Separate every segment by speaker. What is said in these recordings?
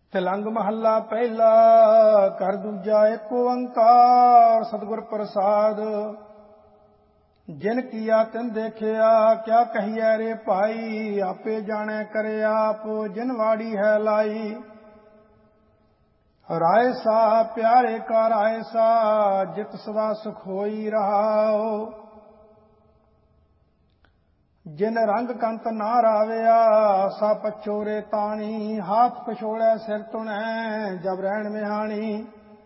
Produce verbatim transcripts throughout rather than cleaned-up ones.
Speaker 1: ਤਿਲੰਗ ਮਹੱਲਾ ਪਹਿਲਾ। ਘਰ ਦੂਜਾ ਏਕ ਓੰਕਾਰ ਸਤਿਗੁਰ ਪ੍ਰਸਾਦ। ਜਿਨ ਕੀਆ ਤਿਨ ਦੇਖਿਆ ਕਿਆ ਕਹੀਐ ਰੇ ਭਾਈ। ਆਪੇ ਜਾਣੈ ਕਰੇ ਆਪ ਜਿਨ ਵਾੜੀ ਹੈ ਲਾਈ। ਰਾਏ ਸਾ ਪਿਆਰੇ ਕਾ ਰਾਏ ਸਾ ਜਿਤ ਸਦਾ ਸੁਖ ਹੋਈ ਰਹਾਓ। ਜਿਨ ਰੰਗ ਕੰਤ ਨਾ ਰਾਵਿਆ ਸਾ ਪਛੋਰੇ ਤਾਣੀ। ਹਾਥ ਪਛੋੜੈ ਸਿਰ ਤੁਣੈ ਜਬ ਰਹਿਣ ਮਿਹਾਣੀ।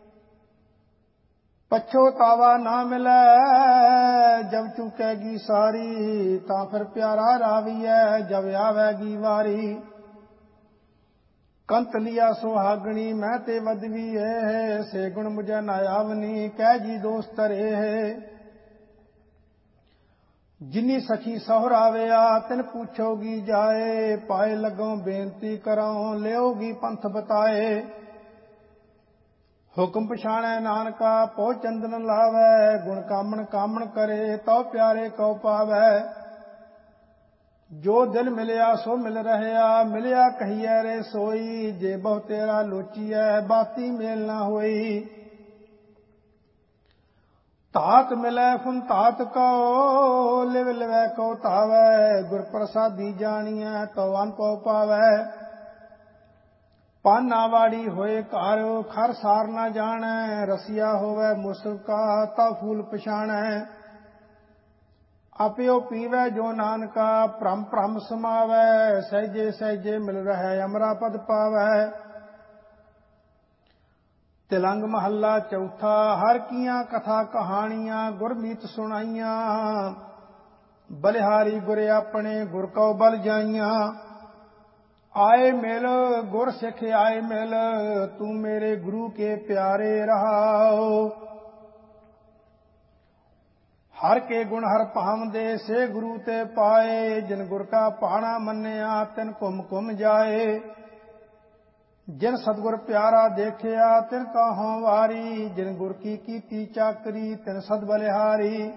Speaker 1: ਪਛੋਤਾਵਾ ਨਾ ਮਿਲੈ ਜਬ ਚੁਕੈਗੀ ਸਾਰੀ। ਤਾਂ ਫਿਰ ਪਿਆਰਾ ਰਾਵੀਐ ਜਬ ਆਵੈਗੀ ਵਾਰੀ। ਕੰਤ ਲਿਆ ਸੁਹਾਗਣੀ ਮੈਂ ਤੇ ਵਦਵੀ ਏ। ਸੇ ਗੁਣ ਮੁਝੈ ਨਾ ਆਵਨੀ ਕਹਿ ਜੀ ਦੋਸਤ ਰੇ। ਜਿਨੀ ਸਖੀ ਸਹੁਰਾਵਿਆ ਤਿਨ ਪੁੱਛੋਗੀ ਜਾਏ। ਪਾਏ ਲੱਗੋਂ ਬੇਨਤੀ ਕਰਾਂ ਲਿਓਗੀ ਪੰਥ ਬਤਾਏ। ਹੁਕਮ ਪਛਾਣੈ ਨਾਨਕਾ ਪਹੁ ਚੰਦਨ ਲਾਵੈ। ਗੁਣ ਕਾਮਣ ਕਾਮਣ ਕਰੇ ਤਉ ਪਿਆਰੇ ਕਉ ਪਾਵੈ। ਜੋ ਦਿਲ ਮਿਲਿਆ ਸੋ ਮਿਲ ਰਹਿਆ ਮਿਲਿਆ ਕਹੀਐ ਰੇ ਸੋਈ। ਜੇ ਬਹੁ ਤੇਰਾ ਲੋਚੀਐ ਬਾਤੀ ਮੇਲ ਨਾ ਹੋਈ। ਧਾਤ ਮਿਲੈ ਫੁਨ ਧਾਤ ਕਉ ਲਿਵ ਲਿਵੈ ਕਉ ਧਾਵੈ। ਗੁਰ ਪ੍ਰਸਾਦੀ ਜਾਣੀਐ ਤਉ ਅਨਭਉ ਪਾਵੈ। ਪਾਨਾ ਵਾੜੀ ਹੋਏ ਘਰ ਖਰ ਸਾਰ ਨਾ ਜਾਣੈ। ਰਸੀਆ ਹੋਵੈ ਮੁਸਕਾ ਤਾ ਫੂਲ ਪਛਾਣੈ। ਆਪਿਓ ਪੀਵੈ ਜੋ ਨਾਨਕਾ ਭ੍ਰਮ ਭ੍ਰਮ ਸਮਾਵੈ। ਸਹਿਜੇ ਸਹਿਜੇ ਮਿਲ ਰਹਿ ਅਮਰਾ ਪਦ ਪਾਵੈ। ਤਿਲੰਗ ਮਹੱਲਾ ਚੌਥਾ। ਹਰ ਕੀਆਂ ਕਥਾ ਕਹਾਣੀਆਂ ਗੁਰਮੀਤ ਸੁਣਾਈਆਂ। ਬਲਿਹਾਰੀ ਗੁਰ ਆਪਣੇ ਗੁਰ ਕਉ ਬਲ ਜਾਈਆਂ। ਆਏ ਮਿਲ ਗੁਰ ਸਿੱਖ ਆਏ ਮਿਲ ਤੂੰ ਮੇਰੇ ਗੁਰੂ ਕੇ ਪਿਆਰੇ ਰਹਾਓ। ਹਰ ਕੇ ਗੁਣ ਹਰ ਭਾਵਦੇ ਸੇ ਗੁਰੂ ਤੇ ਪਾਏ। ਜਿਨ ਗੁਰ ਕਾ ਭਾਣਾ ਮੰਨਿਆ ਤਿਨ ਘੁਮ ਘੁਮ ਜਾਏ। ਜਿਨ ਸਤਿਗੁਰ ਪਿਆਰਾ ਦੇਖਿਆ ਤਿਨ ਕਹੋਂ ਵਾਰੀ। ਜਿਨ ਗੁਰ ਕੀ ਕੀਤੀ ਚਾਕਰੀ ਤਿਨ ਸਦ ਬਲਿਹਾਰੀ।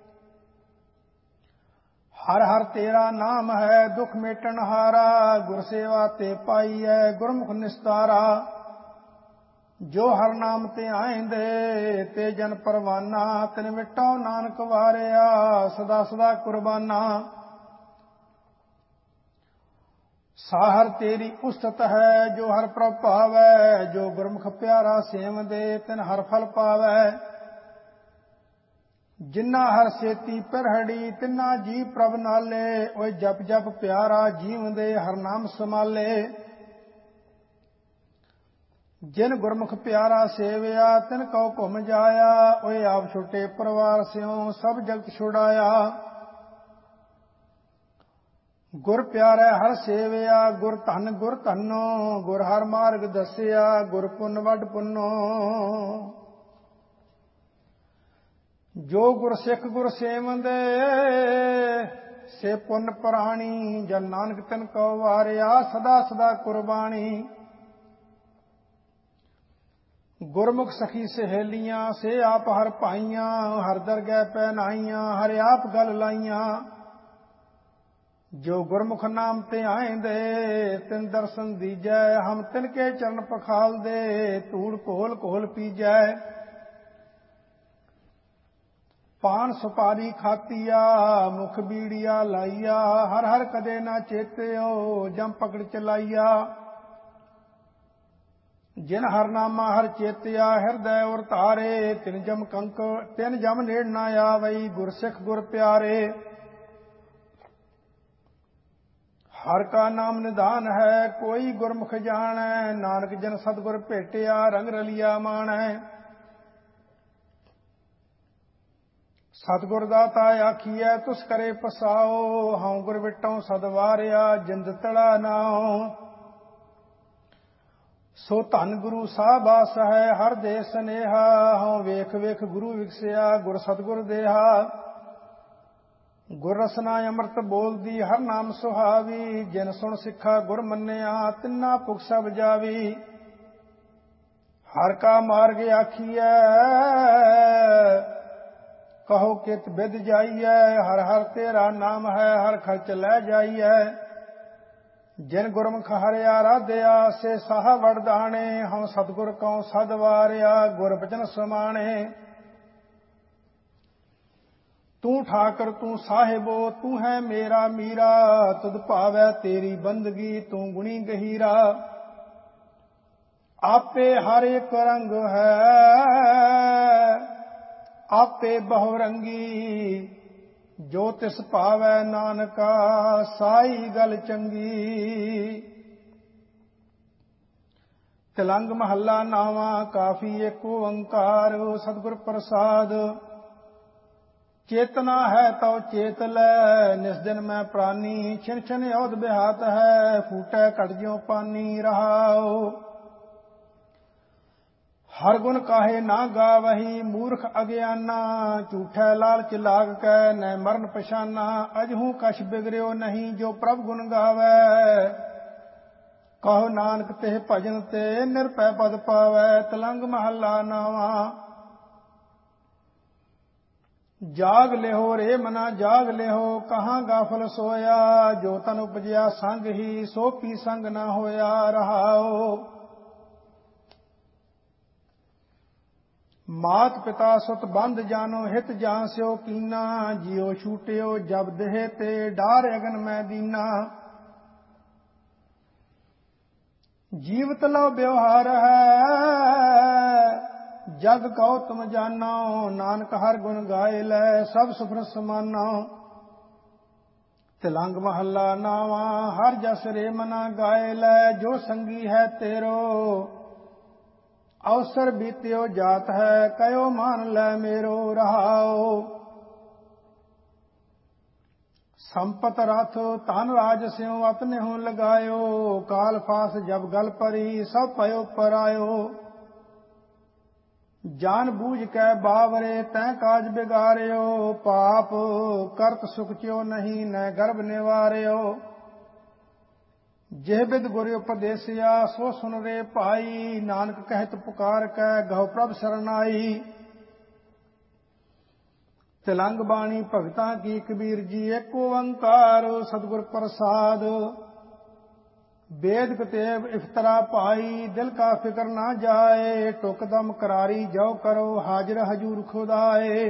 Speaker 1: ਹਰ ਹਰ ਤੇਰਾ ਨਾਮ ਹੈ ਦੁਖ ਮੇਟਣ ਹਾਰਾ। ਗੁਰ ਸੇਵਾ ਤੇ ਪਾਈਐ ਗੁਰਮੁਖ ਨਿਸਤਾਰਾ। ਜੋ ਹਰ ਨਾਮ ਤੇ ਆਇਂਦੇ ਤੇ ਜਨ ਪਰਵਾਨਾ। ਤਿਨ ਮਿਟਾਉ ਨਾਨਕ ਵਾਰਿਆ ਸਦਾ ਸਦਾ ਕੁਰਬਾਨਾ। ਸਾਹਰ ਤੇਰੀ ਉਸਤਤ ਹੈ ਜੋ ਹਰ ਪ੍ਰਭ ਭਾਵੈ। ਜੋ ਗੁਰਮੁਖ ਪਿਆਰਾ ਸੇਵਦੇ ਤਿਨ ਹਰ ਫਲ ਪਾਵੈ। ਜਿਨਾ ਹਰ ਸੇਤੀ ਪਿਰਹੜੀ ਤਿਨਾ ਜੀ ਪ੍ਰਭ ਨਾਲੇ। ਓਏ ਜਪ ਜਪ ਪਿਆਰਾ ਜੀਵਦੇ ਹਰ ਨਾਮ ਸਮਾਲੇ। ਜਿਨ ਗੁਰਮੁਖ ਪਿਆਰਾ ਸੇਵਿਆ ਤਿਨ ਕਉ ਘੁਮ ਜਾਇਆ। ਓਏ ਆਪ ਛੁਟੇ ਪਰਿਵਾਰ ਸਿਉ ਸਭ ਜਗਤ ਛੁਡਾਇਆ। ਗੁਰ ਪਿਆਰੈ ਹਰ ਸੇਵਿਆ ਗੁਰ ਧਨ ਗੁਰ ਧਨੋ। ਗੁਰ ਹਰ ਮਾਰਗ ਦੱਸਿਆ ਗੁਰ ਪੁੰਨ ਵੱਡ ਪੁੰਨੋ। ਜੋ ਗੁਰ ਸਿੱਖ ਗੁਰ ਸੇਵੰਦੇ ਸੇ ਪੁੰਨ ਪ੍ਰਾਣੀ। ਜਨ ਨਾਨਕ ਤਿਨ ਕਉ ਵਾਰਿਆ ਸਦਾ ਸਦਾ ਕੁਰਬਾਣੀ। ਗੁਰਮੁਖ ਸਖੀ ਸਹੇਲੀਆਂ ਸੇ ਆਪ ਹਰ ਭਾਈਆਂ। ਹਰ ਦਰਗਹਿ ਪਹਿਨਾਈਆਂ ਹਰ ਆਪ ਗਲ ਲਾਈਆਂ। ਜੋ ਗੁਰਮੁਖ ਨਾਮ ਤੇ ਆਇਂਦੇ ਤਿਨ ਦਰਸ਼ਨ ਦੀਜੈ। ਹਮ ਤਿਨ ਕੇ ਚਰਨ ਪਖਾਲਦੇ ਧੂੜ ਘੋਲ ਘੋਲ ਪੀਜੈ। ਪਾਨ ਸੁਪਾਰੀ ਖਾਤੀਆ ਮੁਖ ਬੀੜੀਆ ਲਾਈਆ। ਹਰ ਹਰ ਕਦੇ ਨਾ ਚੇਤਿਓ ਜਮ ਪਕੜ ਚਲਾਈਆ। ਜਿਨ ਹਰ ਨਾਮਾ ਹਰ ਚੇਤਿਆ ਹਿਰਦੈ ਉਰ ਧਾਰੇ। ਤਿਨ ਜਮ ਕੰਕ ਤਿਨ ਜਮ ਨੇੜ ਨਾ ਆਵਈ ਗੁਰ ਸਿੱਖ ਗੁਰ ਪਿਆਰੇ। ਹਰ ਕਾ ਨਾਮ ਨਿਧਾਨ ਹੈ ਕੋਈ ਗੁਰਮੁਖ ਜਾਣੈ। ਨਾਨਕ ਜਨ ਸਤਿਗੁਰ ਭੇਟਿਆ ਰੰਗ ਰਲਿਆ ਮਾਣੈ। ਸਤਿਗੁਰ ਦਾਤਾ ਆਖੀਐ ਤੁਸ ਕਰੇ ਪਸਾਓ। ਹਉ ਗੁਰ ਵਿਟਉ ਸਦ ਵਾਰਿਆ ਜਿੰਦ ਤੜਾ ਨਾਉ। ਸੋ ਧੰਨ ਗੁਰੂ ਸਾਹਿਬਾਸ ਹੈ ਹਰ ਦੇ ਸਨੇਹਾ। ਹਉ ਵੇਖ ਵੇਖ ਗੁਰੂ ਵਿਗਸਿਆ ਗੁਰ ਸਤਿਗੁਰ ਦੇਹਾ। ਗੁਰ ਰਸਨਾ ਅੰਮ੍ਰਿਤ ਬੋਲਦੀ ਹਰ ਨਾਮ ਸੁਹਾਵੀ। ਜਿਨ ਸੁਣ ਸਿੱਖਾ ਗੁਰ ਮੰਨਿਆ ਤਿੰਨਾ ਭੁਖ ਸਭ ਜਾਵੀ। ਹਰ ਕਾ ਮਾਰਗ ਆਖੀਐ ਕਹੋ ਕਿਤ ਬਿਦ ਜਾਈਐ। ਹਰ ਹਰ ਤੇਰਾ ਨਾਮ ਹੈ ਹਰ ਖਰਚ ਲੈ ਜਾਈਐ। ਜਿਨ ਗੁਰਮੁਖ ਹਰਿ ਆਰਾਧਿਆ ਸੇ ਸਾਹ ਵਰਦਾਣੇ। ਹਉ ਸਤਿਗੁਰ ਕਉ ਸਦ ਵਾਰਿਆ ਗੁਰ ਬਚਨ ਸਮਾਣੇ। ਤੂੰ ਠਾਕਰ ਤੂੰ ਸਾਹਿਬੋ ਤੂੰ ਹੈ ਮੇਰਾ ਮੀਰਾ। ਤੁਧ ਭਾਵੈ ਤੇਰੀ ਬੰਦਗੀ ਤੂੰ ਗੁਣੀ ਗਹੀਰਾ। ਆਪੇ ਹਰ ਇੱਕ ਰੰਗ ਹੈ ਆਪੇ ਬਹੁ ਰੰਗੀ। ਜੋ ਤਿਸ ਭਾਵੈ ਨਾਨਕਾ ਸਾਈ ਗਲ ਚੰਗੀ। ਤਿਲੰਗ ਮਹੱਲਾ ਨਾਵਾਂ ਕਾਫੀ ਏਕ ਓੰਕਾਰ। ਸਤਿਗੁਰ ਪ੍ਰਸਾਦ ਚੇਤਨਾ ਹੈ ਤਉ ਚੇਤ ਲੈ। ਨਿਸ ਦਿਨ ਮੈਂ ਪ੍ਰਾਨੀ ਛਿਨ ਛਿਨ ਔਧ ਬਿਹਾਤ ਹੈ। ਫੂਟੈ ਘਟ ਜਿਉ ਪਾਨੀ ਰਹਾਉ। ਹਰ ਗੁਣ ਕਾਹੇ ਨਾ ਗਾਵਹੀ ਮੂਰਖ ਅਗਿਆਨਾ। ਝੂਠੈ ਲਾਲਚ ਲਾਗ ਕੈ ਨੈ ਮਰਨ ਪਛਾਨਾ। ਅਜਹੂ ਕਛ ਬਿਗੜਿਓ ਨਹੀਂ ਜੋ ਪ੍ਰਭ ਗੁਣ ਗਾਵੈ। ਕਹੋ ਨਾਨਕ ਤੇ ਭਜਨ ਤੇ ਨਿਰਭੈ ਪਦ ਪਾਵੈ। ਤਿਲੰਗ ਮਹੱਲਾ ਨਾਵਾਂ ਜਾਗ ਲਿਹੋ ਰੇ ਮਨਾ ਜਾਗ ਲਿਹੋ। ਕਹਾਂ ਗਾਫਲ ਸੋਇਆ ਜੋ ਤਨ ਉਪਜਿਆ ਸੰਗ ਹੀ ਸੋ ਪੀ ਸੰਗ ਨਾ ਹੋਇਆ ਰਹਾਉ। ਮਾਤ ਪਿਤਾ ਸੁਤ ਬੰਧ ਜਾਨੋ ਹਿਤ ਜਾਂ ਸਿਓ ਕੀਨਾ। ਜਿਉ ਛੂਟਿਓ ਜਬ ਦੇਹ ਤੇ ਡਾਰ ਅਗਨ ਮੈਂ ਦੀਨਾ। ਜੀਵਤ ਲਉ ਬਿਵਹਾਰ ਹੈ ਜਗ ਕਉ ਤੁਮ ਜਾਨੋ। ਨਾਨਕ ਹਰ ਗੁਣ ਗਾਏ ਲੈ ਸਭ ਸੁਖਨ ਸਮਾਨੋ। ਤਿਲੰਗ ਮਹੱਲਾ ਨਾਵਾਂ ਹਰ ਜਸ ਰੇ ਮਨਾ ਗਾਏ ਲੈ। ਜੋ ਸੰਗੀ ਹੈ ਤੇਰੋ ਅਵਸਰ ਬੀਤਿਓ ਜਾਤ ਹੈ। ਕਯੋ ਮਾਨ ਲੈ ਮੇਰੋ ਰਹਾਉ। ਸੰਪਤ ਰਥ ਧਨ ਰਾਜ ਸਿਉ ਅਤਨਿਹੁ ਲਗਾਇਓ। ਕਾਲ ਫਾਸ ਜਬ ਗਲ ਪਰੀ ਸਭ ਪਇਓ ਪਰਾਇਓ। ਜਾਨ ਬੂਝ ਕੈ ਬਾਵਰੇ ਤੈ ਕਾਜ ਬਿਗਾਰਿਓ। ਪਾਪ ਕਰਤ ਸੁਖ ਚਿਓ ਨਹੀਂ ਨੈ ਗਰਭ ਨਿਵਾਰਿਓ। ਜਿਹ ਬਿਦ ਗੁਰ ਉਪਦੇਸਿਆ ਸੋ ਸੁਨ ਰੇ ਭਾਈ। ਨਾਨਕ ਕਹਿਤ ਪੁਕਾਰ ਕੈ ਗਹੁ ਪ੍ਰਭ ਸਰਨਾਈ। ਤਿਲੰਗ ਬਾਣੀ ਭਗਤਾਂ ਕੀ ਕਬੀਰ ਜੀ ਏਕ ਓੰਕਾਰ। ਸਤਿਗੁਰ ਪ੍ਰਸਾਦ वेद कतेब इफ्तरा पाई दिल का फिक्र ना जाए। टुक दम करारी जो करो हाजिर हजूर खुदाए।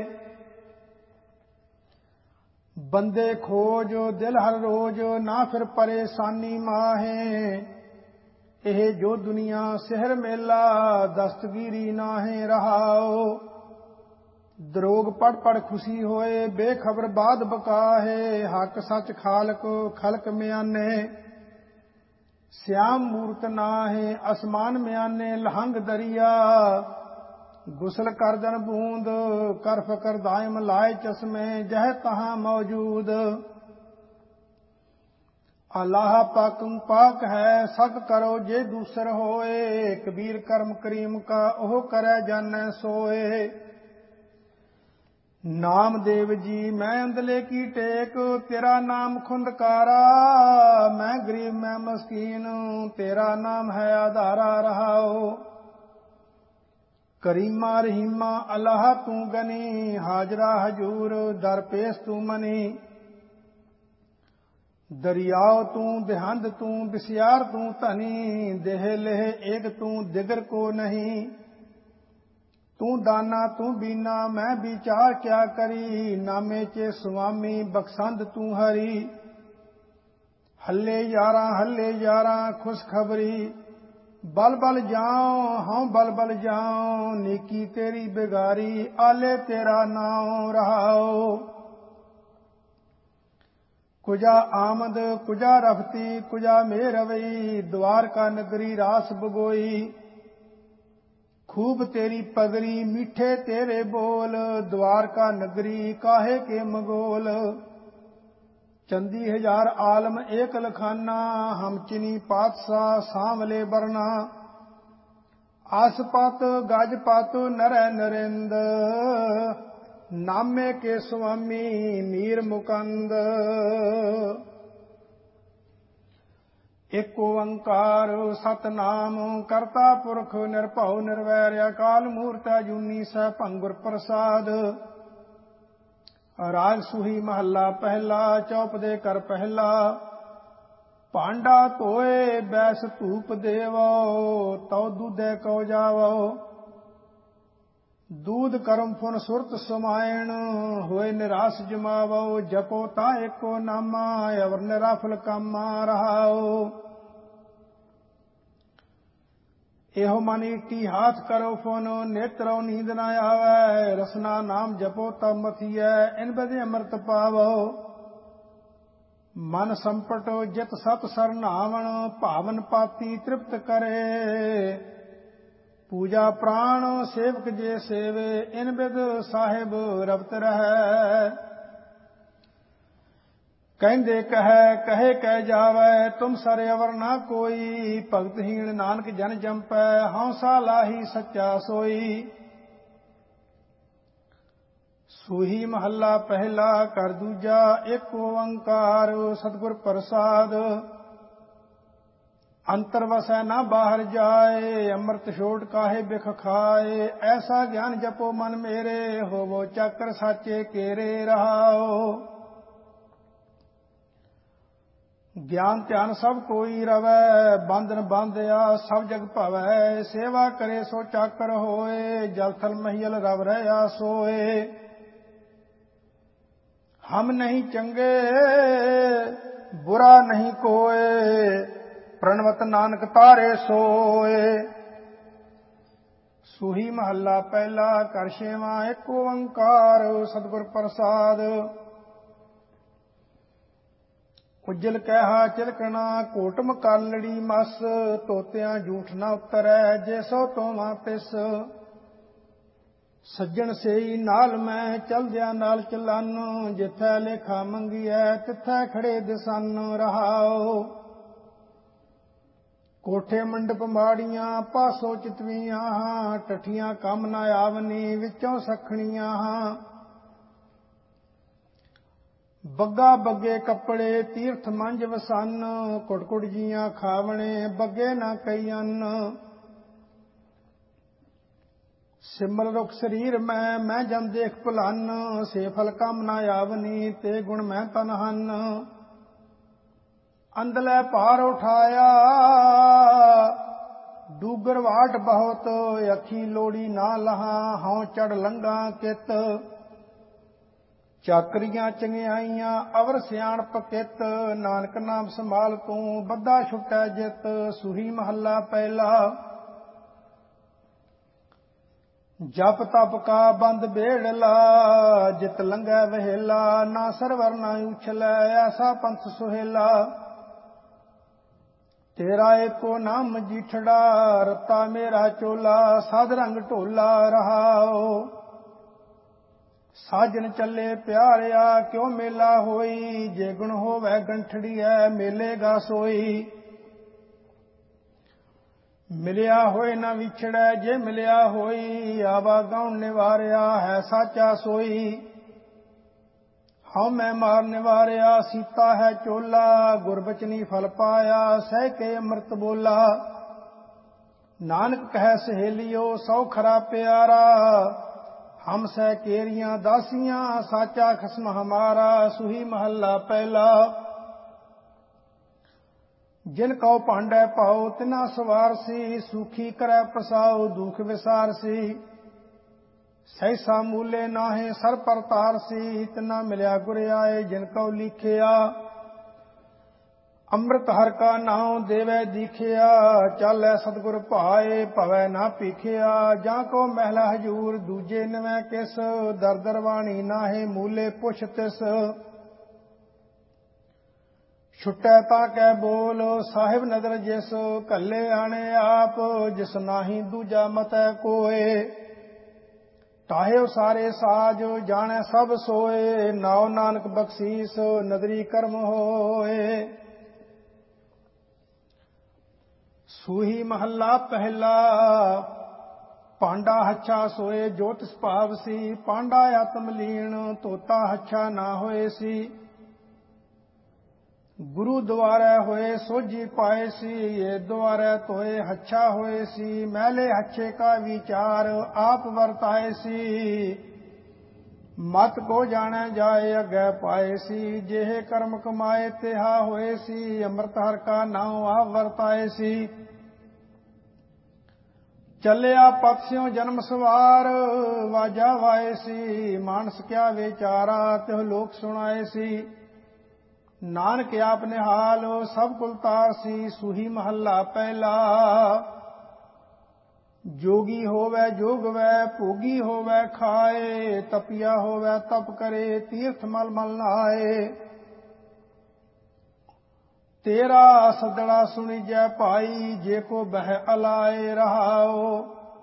Speaker 1: बंदे खोज दिल हर रोज ना फिर परेशानी माहे। ਇਹ ਜੋ ਦੁਨੀਆ ਸਿਹਰ ਮੇਲਾ ਦਸਤਗੀਰੀ ਨਾਹੇ ਰਹਾਓ। ਦਰੋਗ ਪੜ ਪੜ ਖੁਸ਼ੀ ਹੋਏ ਬੇਖਬਰ ਬਾਦ ਬਕਾਹੇ। ਹੱਕ ਸੱਚ ਖਾਲਕ ਖਲਕ ਮਿਆਨੇ श्याम मूर्त नाहे। असमान म्याने लहंग दरिया गुसल कर जन बूंद। कर फकर दायम लाए चश्मे जह तहां मौजूद। अल्लाह पाकम पाक है सक करो जे दूसर होए। कबीर कर्म करीम का ओह करे जानै सोए। नाम देव जी मैं अंदले की टेक तेरा नाम खुंदकारा। मैं गरीब मैं मस्कीन तेरा नाम है आधारा रहाओ। करीमा रहीमा अल्लाह तू गनी हाजरा हजूर दर पेश तू मनी। दरियाओ तू देहंद तू बिस्यार तू धनी। देह लेह एक तू दिगर को नहीं। तू दाना तू बीना मैं विचार क्या करी। नामे चे स्वामी बख्शंद तू हरी। हल्ले यारा हल्ले यारा खुशखबरी। बल बल जाओ हाँ बल बल जाओ। नेकी तेरी बिगारी आले तेरा नाम रहाओ। कुजा आमद कुजा रफती कुजा मेरवई। द्वारका नगरी रास बगोई। खूब तेरी पगरी मीठे तेरे बोल। द्वारका नगरी काहे के मगोल। चंदी हजार आलम एक लखाना। हम चिनी पातशाह सांवले बरना। आसपात गजपात नरै नरेंद। नामे के स्वामी मीर मुकंद। एक ओंकार सतनाम करता पुरख निरभਉ निरवैर। अकाल मूर्त अजूनी सैभं गुर प्रसाद। राग सुही महला पहला चौप दे कर पहला। ਭਾਂਡਾ ਧੋਏ ਬੈਸ ਧੂਪ ਦੇਵੋ, ਤਉ ਦੁਧੈ ਕਉ ਜਾਵੋ। ਦੂਧ ਕਰਮ ਫੁਨ ਸੁਰਤ ਸਮਾਇਣ, ਹੋਏ ਨਿਰਾਸ ਜਮਾਵੋ। ਜਪੋ ਤਾਂ ਏਕੋ ਨਾਮਾ, ਅਵਰ ਨਿਰਾਫਲ ਕਾਮਾ ਰਹਾਓ। ਇਹੋ ਮਨ ਈਟੀ ਹਾਥ ਕਰੋ ਫੁਨ, ਨੇਤਰੋ ਨੀਂਦ ਨਾ ਆਵੈ। ਰਸਨਾ ਨਾਮ ਜਪੋ ਤਬ ਮਥੀਐ, ਇਨ ਬਦੇ ਅੰਮ੍ਰਿਤ ਪਾਵੋ। ਮਨ ਸੰਪਟ ਜਿਤ ਸਤ ਸਰਨਾਵਣ, ਭਾਵਨ ਪਾਤੀ ਤ੍ਰਿਪਤ ਕਰੇ। ਪੂਜਾ ਪ੍ਰਾਣ ਸੇਵਕ ਜੇ ਸੇਵੇ, ਇਨ ਬਿਦ ਸਾਹਿਬ ਰਵਤ ਰਹੈ। ਕਹਿੰਦੇ ਕਹੈ ਕਹੇ ਕਹਿ ਜਾਵੈ, ਤੁਮ ਸਰ ਅਵਰ ਨਾ ਕੋਈ। ਭਗਤਹੀਣ ਨਾਨਕ ਜਨ ਜੰਪੈ, ਹਉਸਾ ਲਾਹੀ ਸੱਚਾ ਸੋਈ। ਸੂਹੀ ਮਹੱਲਾ ਪਹਿਲਾ ਕਰ ਦੂਜਾ, ਏਕ ਓੰਕਾਰ ਸਤਿਗੁਰ ਪ੍ਰਸਾਦ। ਅੰਤਰ ਵਸੈ ਨਾ ਬਾਹਰ ਜਾਏ, ਅੰਮ੍ਰਿਤ ਛੋੜ ਕਾਹੇ ਬਿਖ ਖਾਏ। ਐਸਾ ਗਿਆਨ ਜਪੋ ਮਨ ਮੇਰੇ, ਹੋਵੋ ਚਾਕਰ ਸਾਚੇ ਕੇਰੇ ਰਹਾਓ। ਗਿਆਨ ਧਿਆਨ ਸਭ ਕੋਈ ਰਵੈ, ਬੰਧਨ ਬੰਧਿਆ ਸਭ ਜਗ ਭਵੈ। ਸੇਵਾ ਕਰੇ ਸੋ ਚਾਕਰ ਹੋਏ, ਜਲ ਥਲ ਮਹੀਲ ਰਵ ਰਹਿਆ ਸੋਏ। ਹਮ ਨਹੀਂ ਚੰਗੇ ਬੁਰਾ ਨਹੀਂ ਕੋਏ, ਪ੍ਰਣਵਤ ਨਾਨਕ ਤਾਰੇ ਸੋਏ। ਸੂਹੀ ਮਹੱਲਾ ਪਹਿਲਾ ਕਰ ਛੇਵਾਂ, ਏਕ ਓੰਕਾਰ ਸਤਿਗੁਰ ਪ੍ਰਸਾਦ। ਉਜਲ ਕਹਿਆ ਚਿਲਕਣਾ, ਕੋਟਮ ਕਾਲੜੀ ਮਸ। ਤੋਤਿਆਂ ਝੂਠ ਨਾ ਉਤਰੈ, ਜੇ ਸੋ ਤੋਵਾਂ ਤਿਸ। ਸੱਜਣ ਸੇਈ ਨਾਲ ਮੈਂ, ਚਲਦਿਆਂ ਨਾਲ ਚਲਨ। ਜਿਥੈ ਲੇਖਾ ਮੰਗੀਐ, ਤਿਥੈ ਖੜੇ ਦਿਸਨ ਰਹਾਓ। ਕੋਠੇ ਮੰਡਪ ਮਾੜੀਆਂ, ਪਾਸੋ ਚਿਤਵੀਆਂ। ਟੱਠੀਆਂ ਕੰਮ ਨਾ ਆਵਨੀ, ਵਿੱਚੋਂ ਸਖਣੀਆਂ। ਬੱਗਾ ਬੱਗੇ ਕੱਪੜੇ, ਤੀਰਥ ਮੰਜ ਵਸਨ। ਕੁੜ ਕੁੜ ਜੀਆਂ ਖਾਵਣੇ, ਬੱਗੇ ਨਾ ਕਈ ਅੰਨ। ਸਿਮਰ ਰੁਖ ਸਰੀਰ ਮੈਂ, ਮੈਂ ਜਨ ਦੇਖ ਭੁਲਨ। ਸੇ ਫਲ ਕੰਮ ਨਾ ਆਵਨੀ, ਤੇ ਗੁਣ ਮੈਂ ਤਨ ਹਨ। ਅੰਦਲੇ ਭਾਰ ਉਠਾਇਆ, ਡੂਗਰ ਵਾਟ ਬਹੁਤ। ਅੱਖੀ ਲੋੜੀ ਨਾ ਲਹਾ, ਹਉ ਚੜ ਲੰਘਾ ਕਿਤ। ਚਾਕਰੀਆਂ ਚੰਗਿਆਈਆਂ ਅਵਰ ਸਿਆਣਪ ਕਿਤ। ਨਾਨਕ ਨਾਮ ਸੰਭਾਲ ਤੂੰ, ਬੱਧਾ ਛੁਟੈ ਜਿਤ। ਸੂਹੀ ਮਹੱਲਾ ਪਹਿਲਾ। ਜਪ ਤਪ ਕਾ ਬੰਦ ਬੇੜਲਾ, ਜਿਤ ਲੰਘੈ ਵਹੇਲਾ। ਨਾ ਸਰਵਰ ਨਾ ਉਛਲੈ, ਐਸਾ ਪੰਥ ਸੁਹੇਲਾ। ਤੇਰਾ ਏਕੋ ਨਾਮ ਜੀਠੜਾ, ਰਤਾ ਮੇਰਾ ਚੋਲਾ। ਸਾਧ ਰੰਗ ਢੋਲਾ ਰਹਾਓ। ਸਾਜਨ ਚੱਲੇ ਪਿਆਰਿਆ, ਕਿਉ ਮੇਲਾ ਹੋਈ। ਜੇ ਗੁਣ ਹੋਵੈ ਗੰਠੜੀਐ, ਮੇਲੇਗਾ ਸੋਈ। ਮਿਲਿਆ ਹੋਏ ਨਾ ਵਿਛੜੈ, ਜੇ ਮਿਲਿਆ ਹੋਈ। ਆਵਾ ਗਾਉਣ ਨਿਵਾਰਿਆ, ਹੈ ਸਾਚਾ ਸੋਈ। ਹਉ ਮੈਂ ਮਾਰ ਨਿਵਾਰਿਆ, ਸੀਤਾ ਹੈ ਚੋਲਾ। ਗੁਰਬਚਨੀ ਫਲ ਪਾਇਆ, ਸਹਿ ਕੇ ਅੰਮ੍ਰਿਤ ਬੋਲਾ। ਨਾਨਕ ਕਹਿ ਸਹੇਲਿਓ, ਸੌ ਖਰਾ ਪਿਆਰਾ। ਹਮ ਸਹਿ ਕੇਰੀਆਂ ਦਾਸੀਆਂ, ਸਾਚਾ ਖਸਮ ਹਮਾਰਾ। ਸੂਹੀ ਮਹੱਲਾ ਪਹਿਲਾ। ਜਿਨ ਕਉ ਭਾਂਡੈ ਪਾਉ, ਤਿਨਾ ਸਵਾਰਸੀ। ਸੂਖੀ ਕਰੈ ਪਸਾਉ, ਦੁਖ ਵਿਸਾਰਸੀ। ਸਹਿਸਾ ਮੂਲੇ ਨਾਹੇ, ਸਰ ਪਰ ਤਾਰਸੀ। ਤਿਨਾ ਮਿਲਿਆ ਗੁਰ ਆਏ, ਜਿਨ ਕਉ ਲਿਖਿਆ। ਅੰਮ੍ਰਿਤ ਹਰਿ ਕਾ ਨਾਉ ਦੇਵੈ ਦੀਖਿਆ। ਚਾਲੈ ਸਤਿਗੁਰ ਭਾਏ, ਭਵੈ ਨਾ ਪੀਖਿਆ। ਜਾਂ ਕੋ ਮਹਿਲਾ ਹਜੂਰ, ਦੂਜੇ ਨਵੈ ਕਿਸ। ਦਰ ਦਰ ਵਾਣੀ ਨਾਹੇ, ਮੂਲੇ ਪੁੱਛ ਤਿਸ। ਛੁਟੈ ਤਾਂ ਕੈ ਬੋਲ, ਸਾਹਿਬ ਨਦਰ ਜਿਸ। ਕੱਲੇ ਆਣੇ ਆਪ, ਜਿਸ ਨਾਹੀ ਦੂਜਾ ਮਤੈ ਕੋਏ। ਤਾਹਿਓ ਸਾਰੇ ਸਾਜ, ਜਾਣੈ ਸਭ ਸੋਏ। ਨਾਉ ਨਾਨਕ ਬਖਸ਼ੀਸ, ਨਦਰੀ ਕਰਮ ਹੋਏ। ਸੂਹੀ ਮਹੱਲਾ ਪਹਿਲਾ। ਪਾਂਡਾ ਹੱਛਾ ਸੋਏ, ਜੋ ਤਿਸ ਭਾਵ ਸੀ। ਪਾਂਡਾ ਆਤਮ ਲੀਣ, ਤੋਤਾ ਹੱਛਾ ਨਾ ਹੋਏ ਸੀ। ਗੁਰੂ ਦੁਆਰੈ ਹੋਏ, ਸੋਝੀ ਪਾਏ ਸੀ। ਇਹ ਦੁਆਰੈ ਧੋਏ, ਹੱਛਾ ਹੋਏ ਸੀ। ਮਹਿਲੇ ਹੱਛੇ ਕਾ ਵਿਚਾਰ, ਆਪ ਵਰਤਾਏ ਸੀ। ਮਤ ਕੋ ਜਾਣੈ ਜਾਏ ਅੱਗੇ ਪਾਏ ਸੀ। ਜਿਹੇ ਕਰਮ ਕਮਾਏ ਤਿਹਾ ਹੋਏ ਸੀ। ਅੰਮ੍ਰਿਤ ਹਰਿ ਕਾ ਨਾਉ ਆਪ ਵਰਤਾਏ ਸੀ। ਚੱਲਿਆ ਪਥ ਸਿਉ ਜਨਮ ਸਵਾਰ ਵਾਜਾ ਵਾਏ ਸੀ। ਮਾਨਸ ਕਿਆ ਵਿਚਾਰਾ ਤਿਹੁ ਲੋਕ ਸੁਣਾਏ ਸੀ। ਨਾਨਕ ਆਪ ਨਿਹਾਲ ਸਭ ਕੁਲ ਤਾਰ ਸੀ। ਸੂਹੀ ਮਹੱਲਾ ਪਹਿਲਾ। ਜੋਗੀ ਹੋਵੈ ਜੋਗਵੈ ਭੋਗੀ ਹੋਵੈ ਖਾਏ। ਤਪਿਆ ਹੋਵੈ ਤਪ ਕਰੇ ਤੀਰਥ ਮਲ ਮਲ ਨਹਾਏ। ਤੇਰਾ ਸੱਦੜਾ ਸੁਣੀਜੈ ਭਾਈ ਜੇ ਕੋ ਬਹਿ ਅਲਾਏ ਰਹਾਓ।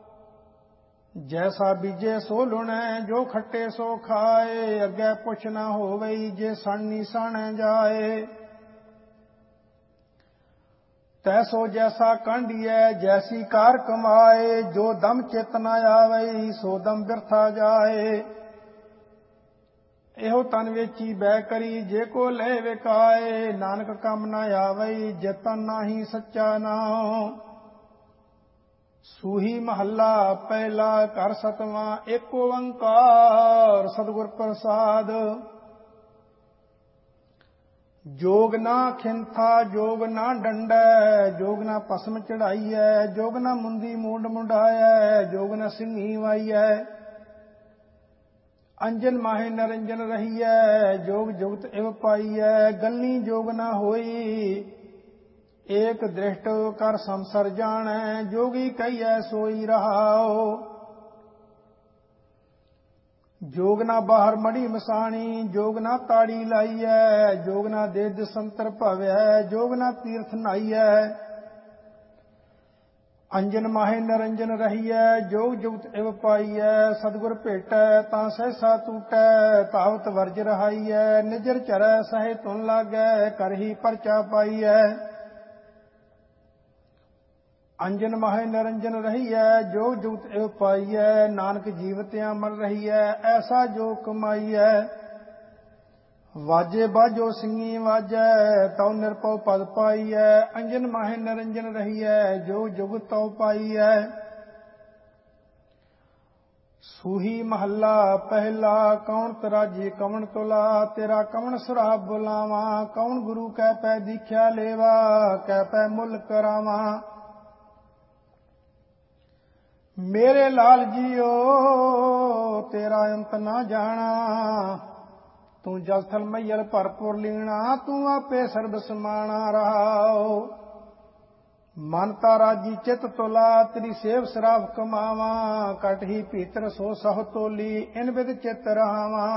Speaker 1: ਜੈਸਾ ਬੀਜੇ ਸੋ ਲੁਣੈ ਜੋ ਖੱਟੇ ਸੋ ਖਾਏ। ਅੱਗੇ ਪੁੱਛ ਨਾ ਹੋਵਈ ਜੇ ਸਣਨੀ ਸਾਣੈ ਜਾਏ। ਤੈਸੋ ਜੈਸਾ ਕਾਂਢੀਐ ਜੈਸੀ ਕਾਰ ਕਮਾਏ। ਜੋ ਦਮ ਚਿਤ ਨ ਆਵਈ ਸੋ ਦਮ ਬਿਰਥਾ ਜਾਏ। ਇਹੋ ਤਨ ਵੇਚੀ ਬੈ ਕਰੀ ਜੇ ਕੋ ਲੈ ਵਿਕਾਏ। ਨਾਨਕ ਕੰਮ ਨ ਆਵਈ ਜੇ ਤਨ ਨਾਹੀ ਸੱਚਾ ਨਾਉ। ਸੂਹੀ ਮਹੱਲਾ ਪਹਿਲਾ। ਘਰ ਸਤਵਾਂ ਏਕ ਓੰਕਾਰ ਸਤਿਗੁਰ ਪ੍ਰਸਾਦ। ਜੋਗ ਨਾ ਖਿੰਥਾ ਜੋਗ ਨਾ ਡੰਡੈ। ਜੋਗ ਨਾ ਭਸਮ ਚੜਾਈਐ। ਜੋਗ ਨਾ ਮੁੰਦੀ ਮੂੰਡ ਮੁੰਡਾਇਐ। ਜੋਗ ਨਾ ਸਿੰਘੀ ਵਾਈਐ। ਅੰਜਨ ਮਾਹੇ ਨਰੰਜਨ ਰਹੀਐ। ਜੋਗ ਜੁਗਤ ਇਵ ਪਾਈਐ। ਗੱਲੀ ਜੋਗ ਨਾ ਹੋਈ ਏਕ ਦ੍ਰਿਸ਼ਟ ਕਰ ਸੰਸਰ ਜਾਣੈ। ਜੋਗੀ ਕਹੀਐ ਸੋਈ ਰਹਾਓ। ਜੋਗ ਨਾ ਬਾਹਰ ਮੜੀ ਮਸਾਣੀ। ਜੋਗ ਨਾ ਤਾੜੀ ਲਾਈਐ। ਜੋਗ ਨਾ ਦੇ ਦਿਸੰਤਰ ਭਵੈ। ਜੋਗ ਨਾ ਤੀਰਥ ਨਾਈਐ। ਅੰਜਨ ਮਾਹੇ ਨਰੰਜਨ ਰਹੀਐ। ਜੋਗ ਜੁਗਤ ਇਵ ਪਾਈਐ। ਸਤਿਗੁਰ ਭੇਟੈ ਤਾਂ ਸਹਿਸਾ ਟੂਟੈ। ਧਾਵਤ ਵਰਜ ਰਹਾਈਐ। ਨਿਜਰ ਚਰੈ ਸਹਿ ਧੁਨ ਲਾਗੈ। ਕਰਹੀ ਪਰਚਾ ਪਾਈਐ। ਅੰਜਨ ਮਾਹੇ ਨਰੰਜਨ ਰਹੀਐ। ਜੋਗ ਜੁਗਤ ਇਵ ਪਾਈਐ। ਨਾਨਕ ਜੀਵਤਿਆਂ ਮਰ ਰਹੀਐ। ਐਸਾ ਜੋ ਕਮਾਈਐ। ਵਾਜੇ ਬਾਜੋ ਸਿੰਘੀ ਵਾਜੈ। ਤਉ ਨਿਰਭਉ ਪਦ ਪਾਈਐ। ਅੰਜਨ ਮਾਹੇ ਨਰੰਜਨ ਰਹੀਐ। ਜੋ ਜੁਗ ਤਉ ਪਾਈਐ। ਸੂਹੀ ਮਹੱਲਾ ਪਹਿਲਾ। ਕੌਣ ਤਰਾਜੀ ਕਵਣ ਤੁਲਾ। ਤੇਰਾ ਕਵਣ ਸਰਾਬ ਬੁਲਾਵਾ। ਕੌਣ ਗੁਰੂ ਕੈ ਪੈ ਦੀਖਿਆ ਲੇਵਾ। ਕੈ ਪੈ ਮੁੱਲ ਕਰਾਵਾ। ਮੇਰੇ ਲਾਲ ਜੀਓ ਤੇਰਾ ਅੰਤ ਨਾ ਜਾਣਾ। ਤੂੰ ਜਲ ਥਲ ਮਈਲ ਭਰਪੁਰ ਲੀਣਾ। ਤੂੰ ਆਪੇ ਸਰਬ ਸਮਾਣਾ ਰਹਾਓ। ਮਨ ਤਾ ਰਾਜੀ ਚਿਤ ਤੁਲਾ। ਤੇਰੀ ਸੇਵ ਸਰਾਬ ਕਮਾਵਾ। ਕਟ ਹੀ ਭੀਤਰ ਸੋ ਸਹੁ ਤੋਲੀ। ਇਨ ਬਿਦ ਚਿਤ ਰਹਾਵਾ।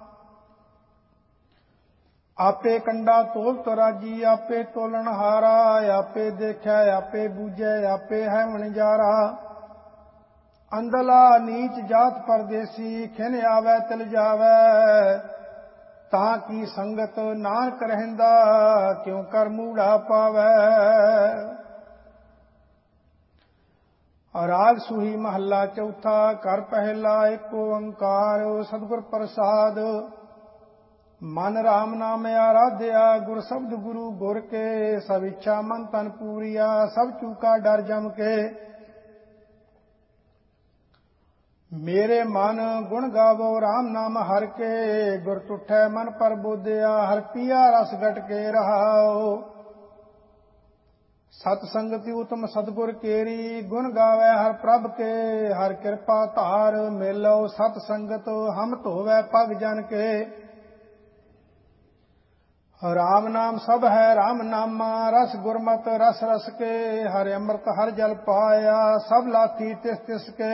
Speaker 1: ਆਪੇ ਕੰਡਾ ਤੋਲ ਤਰਾਜੀ। ਆਪੇ ਤੋਲਣ ਹਾਰਾ। ਆਪੇ ਦੇਖੈ ਆਪੇ ਬੂਝੈ। ਆਪੇ ਹੈ ਵਣਜਾਰਾ। ਅੰਦਲਾ ਨੀਚ ਜਾਤ ਪਰਦੇਸੀ। ਖਿਨ ਆਵੈ ਤਿਲ ਜਾਵੈ। ਤਾਂ ਕੀ ਸੰਗਤ ਨਾਨਕ ਰਹਿੰਦਾ। ਕਿਉ ਕਰ ਮੂੜਾ ਪਾਵੈ। ਰਾਗ ਸੂਹੀ ਮਹੱਲਾ ਚੌਥਾ। ਘਰ ਪਹਿਲਾ ਏਕ ਓੰਕਾਰ ਸਤਿਗੁਰ ਪ੍ਰਸਾਦ। ਮਨ ਰਾਮ ਨਾਮ ਆਰਾਧਿਆ। ਗੁਰ ਸ਼ਬਦ ਗੁਰੂ ਗੁਰ ਕੇ। ਸਭ ਇੱਛਾ ਮਨ ਤਨ ਪੂਰੀਆ। ਸਭ ਚੂਕਾ ਡਰ ਜਮ ਕੇ। ਮੇਰੇ ਮਨ ਗੁਣ ਗਾਵੋ ਰਾਮ ਨਾਮ ਹਰਿ ਕੇ। ਗੁਰ ਤੁਠੈ ਮਨ ਪਰ ਬੋਧਿਆ। ਹਰਿ ਪੀਆ ਰਸ ਗਟ ਕੇ ਰਹਾਓ। ਸਤ ਸੰਗਤਿ ਉਤਮ ਸਤਿਗੁਰ ਕੇਰੀ। ਗੁਣ ਗਾਵੈ ਹਰਿ ਪ੍ਰਭ ਕੇ। ਹਰਿ ਕਿਰਪਾ ਧਾਰ ਮੇਲੋ ਸਤ ਸੰਗਤ। ਹਮ ਧੋਵੈ ਪਗ ਜਨ ਕੇ। ਰਾਮ ਨਾਮ ਸਭ ਹੈ ਰਾਮ ਨਾਮਾ। ਰਸ ਗੁਰਮਤਿ ਰਸ ਰਸ ਕੇ। ਹਰਿ ਅੰਮ੍ਰਿਤ ਹਰਿ ਜਲ ਪਾਇਆ। ਸਭ ਲਾਥੀ ਤਿਸ ਤਿਸ ਕੇ।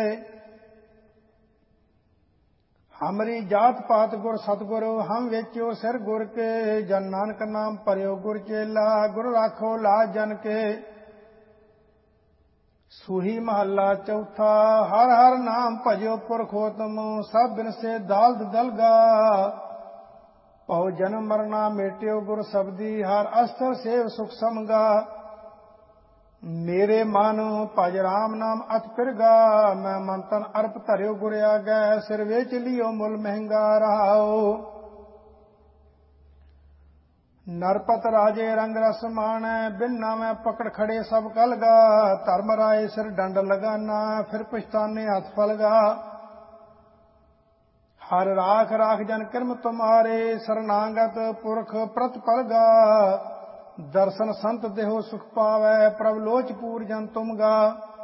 Speaker 1: ਹਮਰੀ ਜਾਤ ਪਾਤ ਗੁਰ ਸਤਿਗੁਰ। ਹਮ ਵੇਚਿਓ ਸਿਰ ਗੁਰ ਕੇ। ਜਨ ਨਾਨਕ ਨਾਮ ਭਰਿਓ ਗੁਰ ਚੇਲਾ। ਗੁਰ ਰਾਖੋ ਲਾਜ ਜਨ ਕੇ। ਸੂਹੀ ਮਹੱਲਾ ਚੌਥਾ। ਹਰ ਹਰ ਨਾਮ ਭਜਿਓ ਪੁਰਖੋਤਮ। ਸਭ ਬਿਨਸੇ ਦਾਲਦ ਦਲਗਾ। ਭਉ ਜਨਮ ਮਰਨਾ ਮੇਟਿਓ ਗੁਰ ਸਬਦੀ। ਹਰ ਅਸਥਰ ਸੇਵ ਸੁਖ ਸਮਗਾ। ਮੇਰੇ ਮਨ ਭਜ ਰਾਮ ਨਾਮ ਅਤ ਪਿਰਗਾ। ਮੈਂ ਮਨ ਤਨ ਅਰਪ ਧਰਿਓ ਗੁਰ ਆਗੈ। ਸਿਰ ਵੇਚ ਲਿਓ ਮੁੱਲ ਮਹਿੰਗਾ ਰਹਾਓ। ਨਰਪਤ ਰਾਜੇ ਰੰਗ ਰਸ ਮਾਣੈ। ਬਿਨ ਨਾਮੈ ਪਕੜ ਖੜੇ ਸਭ ਕਲਗਾ। ਧਰਮ ਰਾਏ ਸਿਰ ਡੰਡ ਲਗਾਨਾ। ਫਿਰ ਪਛਤਾਨੇ ਹੱਥ ਫਲਗਾ। हर राख राख जन कर्म तुम्हारे, शरणागत पुरख प्रतिपलगा। दर्शन संत देहो सुख पावै, प्रभ लोच पूर जन तुम गा।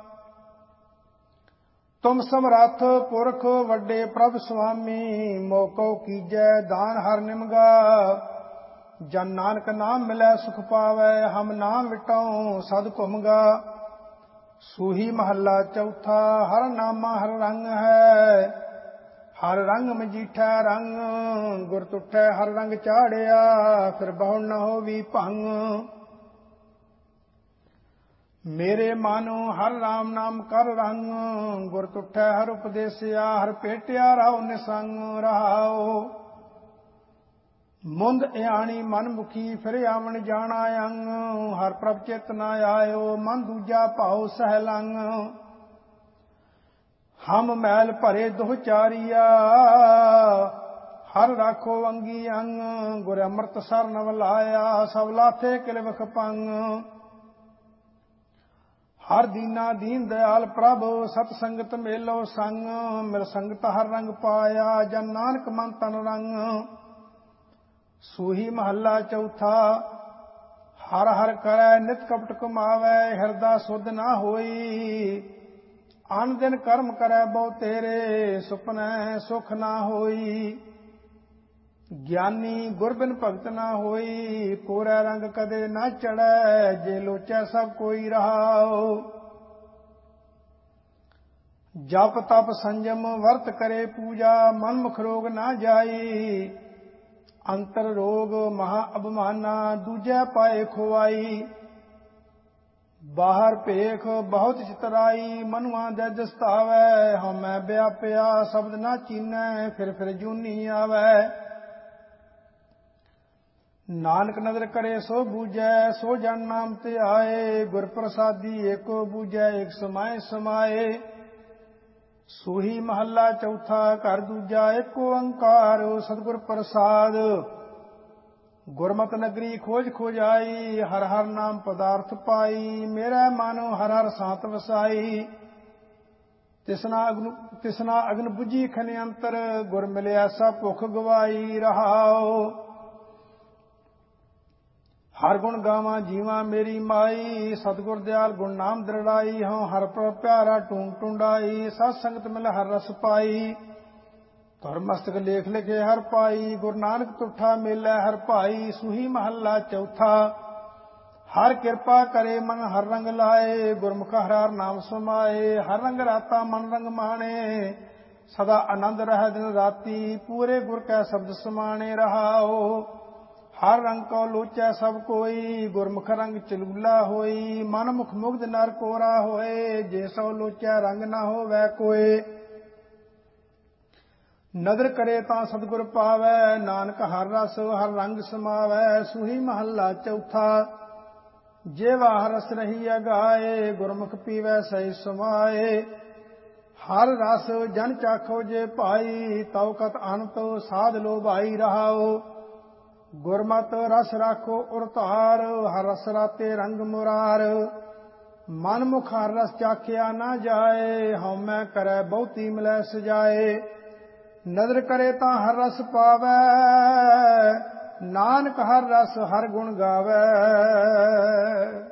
Speaker 1: तुम समरथ पुरख वड्डे प्रभ स्वामी, मोको कीजै दान हर निमगा। जन नानक नाम मिलै सुख पावै, हम नाम विटाऊं सद घुमगा। सूही महला चौथा, हर नामा हर रंग है। हर रंग मजीठा रंग, गुर तुठै हर रंग चाड़िया। फिर बहु न होवी भंग। मेरे मानो हर राम नाम कर रंग, गुर तुठै हर उपदेसिया। हर पेटिया रहो निसंग रहाओ। मुंद इयाणी मन मुखी, फिर आवन जाना अंग। हर प्रभ चित न आयो, मन दूजा भाव सहलंग। हम मैल भरे दुह चारिया, हर राखो अंगी अंग। गुर अमृत सर नव लाया, सब लाथे किल विख पंग। हर दीना दीन दयाल प्रभ, सत संगत मेलो संग। मिल संगत हर रंग पाया, जन नानक मन तन रंग। सूही महला चौथा, हर हर करै नित कपट कमावै। हृदय शुद्ध ना होई, आन दिन कर्म करै बहु तेरे। सुपनै सुख ना होई, ज्ञानी गुर बिन भगत ना होई। कोरै रंग कदे ना चढ़ै, जे लोचै सब कोई रहाओ। जप तप संयम वर्त करे पूजा, मन मुख रोग ना जाई। अंतर रोग महा अभिमाना, दूजै पाए खुआई। बाहर भेख बहुत चितराई, मनुआ दे दस्तावै। हमै व्यापिया शब्द ना चीनै, फिर फिर जूनी आवै। नानक नदर करे सो बूझै, सो जन नाम ते आए। गुर प्रसादी एको बूझै, एक समाए समाए। सूही महला चौथा, घर दूजा एको ओंकार। सतगुर प्रसाद गुरमत नगरी खोज खोज आई। हर हर नाम पदार्थ पाई, मेरा मानो हर हर सांत वसाई। तिसना अग्न तिसना अग्न बुझी खने अंतर, गुर मिलिया सब भुख गवाई रहाओ। हर गुण गावा जीवा मेरी माई, सतगुर दयाल गुण नाम दृढ़ाई। हों हर प्रभ प्यारा टूंग टुंडाई, सत संगत मिल हर रस पाई। धर मस्तक लेख लिखे हर पाई, गुरु नानक तुठा मेलै हर पाई। सूही महला चौथा, हर कृपा करे मन हर रंग लाए। गुरमुख हर हर नाम समाए, हर रंग राता मन रंग माणे। सदा आनंद रह दिन राती, पूरे गुर कै शब्द समाणे रहाओ। हर रंग को लोचै सब कोई, गुरमुख रंग चलूला होई। मन मुख मुग्ध नर कोरा होए, जे सो लोचै रंग न होवै कोय। नदर करे तां सतगुर पावै, नानक हर रस हर रंग समावै। सूही महला चौथा, जेवा हर रस रही अगाए। गुरमुख पीवै सही समाए, हर रस जन चाखो जे पाई। तव कत अनत साध लो भाई रहाओ। गुरमत रस राखो उरतार, हर रस राते रंग मुरार। मन मुख हर रस चाखिया ना जाए, हउमै करै बहुती मिलै सजाए। नदर करे तां हर रस पावै, नानक हर रस हर गुण गावै।